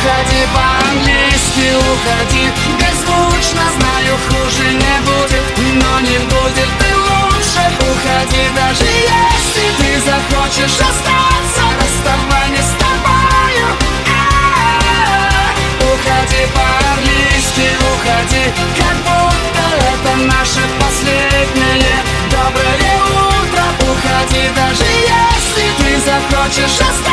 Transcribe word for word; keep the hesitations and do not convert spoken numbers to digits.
Уходи по-английски, уходи беззвучно. Знаю, хуже не будет, но не будет и лучше. Уходи, даже если ты захочешь остаться. Расставание с тобою. А-а-а. Уходи по-английски, уходи, как будто это наше последнее доброе утро. Уходи, даже если ты захочешь остаться.